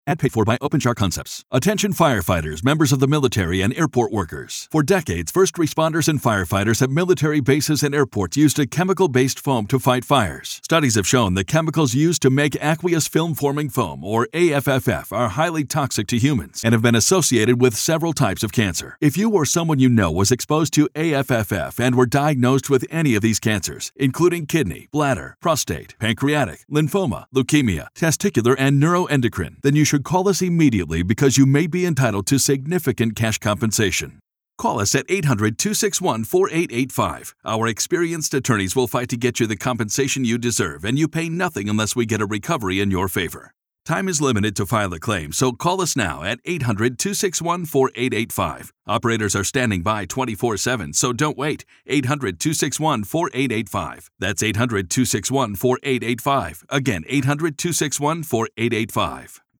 Ad paid for by OpenShare Concepts. Attention firefighters, members of the military, and airport workers. For decades, first responders and firefighters at military bases and airports used a chemical-based foam to fight fires. Studies have shown the chemicals used to make aqueous film-forming foam, or AFFF, are highly toxic to humans and have been associated with several types of cancer. If you or someone you know was exposed to AFFF and were diagnosed with any of these cancers, including kidney, bladder, prostate, pancreatic, lymphoma, leukemia, testicular, and neuroendocrine, then you should call us immediately because you may be entitled to significant cash compensation. Call us at 800-261-4885. Our experienced attorneys will fight to get you the compensation you deserve, and you pay nothing unless we get a recovery in your favor. Time is limited to file a claim, so call us now at 800-261-4885. Operators are standing by 24/7, so don't wait. 800-261-4885. That's 800-261-4885. Again, 800-261-4885.